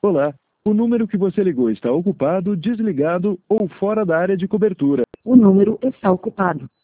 Olá, o número que você ligou está ocupado, desligado ou fora da área de cobertura. O número está ocupado.